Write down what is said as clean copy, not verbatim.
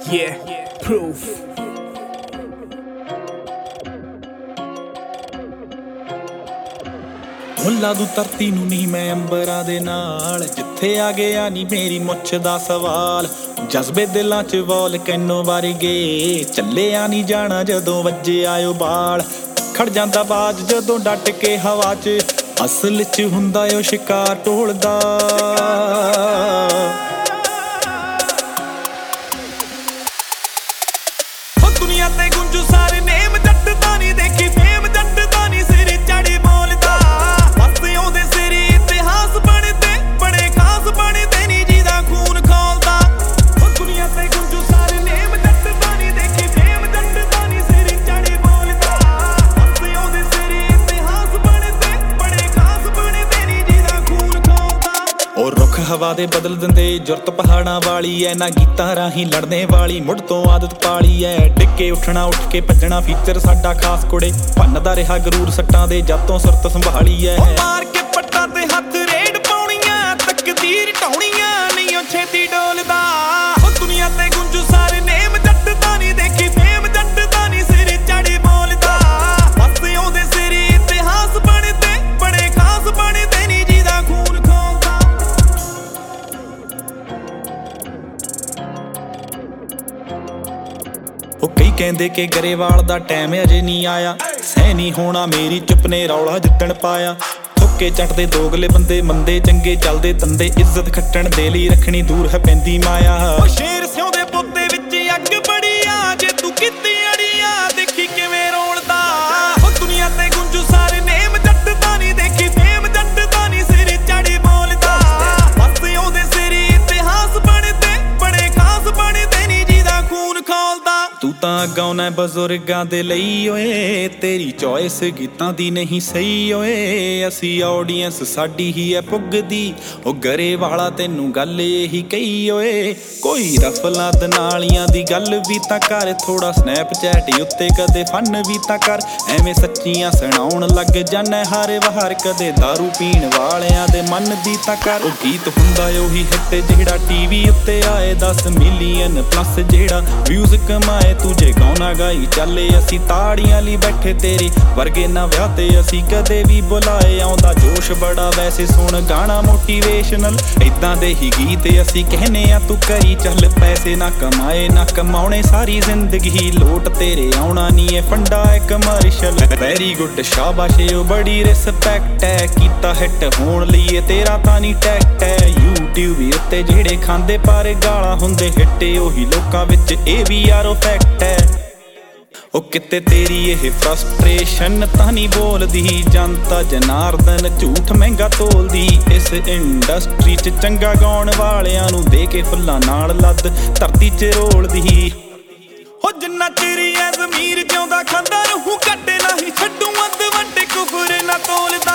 Yeah, proof. ਮੁੱਲਾ ਦੂ ਧਰਤੀ ਨੂੰ ਨਹੀਂ ਮੈਂ ਅੰਬਰਾਂ ਦੇ ਨਾਲ, ਜਿੱਥੇ ਆ ਗਿਆ ਨੀ ਮੇਰੀ ਮੁੱਛ ਦਾ ਸਵਾਲ। ਜਜ਼ਬੇ ਦਿਲਾਂ 'ਚ ਵੋਲਕੈਨੋ ਵਰਗੇ, ਚੱਲਿਆ ਨੀ ਜਾਣਾ ਜਦੋਂ ਵੱਜੇ ਆਇਓ ਬਾਲ। ਖੜ ਜਾਂਦਾ ਬਾਜ ਜਦੋਂ ਡਟ ਕੇ ਹਵਾ 'ਚ, ਅਸਲ 'ਚ ਹੁੰਦਾ ਓ ਸ਼ਿਕਾਰ ਢੋਲਦਾ। ਦੁਨੀਆ ਤੇ ਗੁੰਜੂ ਸਾਰੇ ਨੇਮ, ਜੱਟ ਤਾਂ ਨੀ ਦੇਖੀ ਫੇਮ, ਜੱਟ ਤਾਂ ਨੀ ਸਿਰ ਚੜੀ ਬੋਲਦਾ। ਬਸ ਉਹਦੇ ਸਿਰ ਇਤਿਹਾਸ ਬਣਦੇ, ਬੜੇ ਖਾਸ ਬਣਦੇ ਨੀ ਜਿਹਦਾ ਖੂਨ ਖੋਲਦਾ। ਦੁਨੀਆ ਤੇ ਗੁੰਜੂ ਸਾਰੇ ਨੇਮ, ਜੱਟ ਤਾਂ ਨੀ ਦੇਖੀ ਫੇਮ, ਜੱਟ ਤਾਂ ਨੀ ਸਿਰ ਚੜੀ ਬੋਲਦਾ। ਬਸ ਉਹਦੇ ਸਿਰ ਇਤਿਹਾਸ ਬਣਦੇ, ਬੜੇ ਖਾਸ ਬਣਦੇ ਨੀ ਜਿਹਦਾ ਖੂਨ ਖੋਲਦਾ। ਉਹ ਰੁੱਖ ਹਵਾ ਦੇ ਬਦਲ ਦਿੰਦੇ, ਜੁਰਤ ਪਹਾੜਾਂ ਵਾਲੀ ਐ ਨਾ, ਗੀਤਾਂ ਰਾਹੀਂ ਲੜਨੇ ਵਾਲੀ ਮੁੱਢ ਤੋਂ ਆਦਤ ਪਾਲੀ ਐ। ਡਿੱਗੇ ਉੱਠਣਾ ਉੱਠ ਕੇ ਭੱਜਣਾ ਫੀਚਰ ਸਾਡਾ ਖਾਸ ਕੁੜੇ, ਭੰਨਦਾ ਰਿਹਾ ਗਰੂਰ ਸੱਟਾਂ ਦੇ ਜਦ ਤੋਂ ਸੁਰਤ ਸੰਭਾਲੀ ਐ। ਮਾਰ ਕੇ ਪੱਟਾਂ ਤੇ ਹੱਥ ਰੇਡ ਪਾਉਣੀਆਂ, ਤਕਦੀਰ ਢਾਉਣੀਆਂ ਨਹੀਂ ਉਹ ਛੇਤੀ ਡੋਲਦਾ। ਉਹ ਦੁਨੀਆ ਤੇ ਗੁੰਜੂ ਸਾਰੇ ਨੇਮ, ਜੱਟ ਤਾਂ ਨੀ ਦੇਖੀ ਫੇਮ, ਜੱਟ ਤਾਂ ਨੀ ਸਿਰ ਚੜੀ ਬੋਲਦਾ। ਬਸ ਉਹਦੇ ਸਿਰ ਇਤਿਹਾਸ ਬਣਦੇ, ਬੜੇ ਖਾਸ ਬਣਦੇ ਨੀ ਜਿਹਦਾ ਖੂਨ ਖੋਲਦਾ। ਉਹ ਕਈ ਕਹਿੰਦੇ ਕਿ ਗਰੇਵਾਲ ਦਾ ਟਾਈਮ ਅਜੇ ਨਹੀਂ ਆਇਆ, ਸਹਿ ਨਹੀਂ ਹੋਣਾ ਮੇਰੀ ਚੁੱਪ ਨੇ ਰੌਲਾ ਜਿੱਦਣ ਪਾਇਆ। ਥੁੱਕੇ ਚੱਟਦੇ ਦੋਗਲੇ ਬੰਦੇ, ਮੰਦੇ ਚੰਗੇ ਚੱਲਦੇ ਤੰਦੇ, ਇੱਜ਼ਤ ਖੱਟਣ ਦੇ ਲਈ ਰੱਖਣੀ ਦੂਰ ਹੈ ਪੈਂਦੀ ਮਾਇਆ। ਉਹ ਸ਼ੇਰ ਸਿਉਂਦੇ ਪੁੱਤੇ ਵਿੱਚ ਅੱਗ ਬੜੀ ਆ, ਜੇ ਤੂੰ ਕੀਤੀ ਅੜੀਆ ਦੇਖੀ ਕਿਵੇਂ ਰੋਲਦਾ। ਉਹ ਦੁਨੀਆ ਤੇ ਗੁੰਜੂ ਸਾਰੇ ਨੇਮ, ਜੱਟ ਤਾਂ ਨੀ ਦੇਖੀ ਫੇਮ, ਜੱਟ ਤਾਂ ਨੀ ਸਿਰ ਚੜੀ ਬੋਲਦਾ। ਬਸ ਉਹਦੇ ਸਿਰ ਇਤਿਹਾਸ ਬਣਦੇ, ਬੜੇ ਖਾਸ ਬਣਦੇ ਨੀ ਜਿਹਦਾ ਖੂਨ ਖੋਲਦਾ। ਤੂੰ ਤਾਂ ਗਾਉਣਾ ਬਜ਼ੁਰਗਾਂ ਦੇ ਲਈ ਓਏ, ਤੇਰੀ ਚੋਇਸ ਗੀਤਾਂ ਦੀ ਨਹੀਂ ਸਹੀ ਓਏ। ਅਸੀਂ ਆਡੀਅנס ਸਾਡੀ ਹੀ ਐ ਪੁੱਗਦੀ, ਉਹ ਗਰੇਵਾਲਾ ਤੈਨੂੰ ਗੱਲ ਇਹੀ ਕਹੀ ਓਏ। ਕੋਈ ਰਫਲਾਂ ਦਨਾਲੀਆਂ ਦੀ ਗੱਲ ਵੀ ਤਾਂ ਕਰ, ਥੋੜਾ ਸਨੈਪਚੈਟ ਉੱਤੇ ਕਦੇ ਫਨ ਵੀ ਤਾਂ ਕਰ। ਐਵੇਂ ਸੱਚੀਆਂ ਸੁਣਾਉਣ ਲੱਗ ਜਾਣਾ ਹਰ ਵਾਰ, ਕਦੇ ਦਾਰੂ ਪੀਣ ਵਾਲਿਆਂ ਦੇ ਮਨ ਦੀ ਤਾਂ ਕਰ। ਉਹ ਗੀਤ ਹੁੰਦਾ ਉਹੀ ਹਿੱਟ ਜਿਹੜਾ ਟੀਵੀ ਉੱਤੇ ਆਏ, 10 ਮਿਲੀਅਨ ਪਲੱਸ ਜਿਹੜਾ ਵਿਊਜ਼ ਕਮਾਏ। ਤੂੰ ਜੇ ਗਾਉਣਾ ਗਾਈ ਚੱਲੇ, ਅਸੀਂ ਤਾੜੀਆਂ ਲਈ ਬੈਠੇ ਤੇਰੇ ਵਰਗੇ ਨਾ ਵਿਆਹ ਤੇ ਅਸੀਂ ਕਦੇ ਵੀ ਬੁਲਾਏ। ਆਉਂਦਾ ਜੋਸ਼ ਬੜਾ ਵੈਸੇ ਸੁਣ ਗਾਣਾ ਮੋਟੀਵੇਸ਼ਨਲ, ਏਦਾਂ ਦੇ ਹੀ ਗੀਤ ਅਸੀਂ ਕਹਿੰਨੇ ਆ ਤੂੰ ਕਰੀ ਚੱਲ। ਪੈਸੇ ਨਾ ਕਮਾਏ ਨਾ ਕਮਾਉਣੇ ਸਾਰੀ ਜ਼ਿੰਦਗੀ, ਲੋਟ ਤੇਰੇ ਆਉਣਾ ਨੀ ਏ ਫੰਡਾ ਏ ਕਮਰਸ਼ਲ। ਵੈਰੀ ਗੁੱਡ ਸ਼ਾਬਾਸ਼ ਓ ਬੜੀ ਰਿਸਪੈਕਟ ਐ, ਕੀਤਾ ਹਿੱਟ ਹੋਣ ਲਈ ਤੇਰਾ ਤਾਂ ਨੀ ਟੈਕਟ ਐ। YouTube ਉੱਤੇ ਜਿਹੜੇ ਖਾਂਦੇ ਪਰ ਗਾਲਾਂ ਹੁੰਦੇ ਹਿੱਟ, ਉਹੀ ਲੋਕਾਂ ਵਿੱਚ ਇਹ ਵੀ ਯਾਰੋ ਫੈਕਟ ਐ। ਉਹ ਕਿਤੇ ਤੇਰੀ ਇਹ ਫਰਸਟ੍ਰੇਸ਼ਨ ਤਾਂ ਨਹੀਂ ਬੋਲਦੀ, ਜਨਤਾ ਜਨਾਰਦਨ ਝੂਠ ਮਹਿੰਗਾ ਤੋਲਦੀ। ਇਸ ਇੰਡਸਟਰੀ 'ਚ ਚੰਗਾ ਗਾਉਣ ਵਾਲਿਆਂ ਨੂੰ ਦੇ ਕੇ ਫੁੱਲਾਂ ਨਾਲ ਲੱਦ ਧਰਤੀ 'ਚ ਰੋਲਦੀ। ਹੋ ਜਿੰਨਾ ਚਿਰ ਐ ਜ਼ਮੀਰ ਜਿਉਂਦਾ ਖਾਂਦਾ ਰਹੂੰ, ਕੱਢੇ ਨਹੀਂ ਛੱਡੂ ਅੱਧ ਵੱਡੇ ਕੁਫਰ ਨਾ ਤੋਲਦਾ।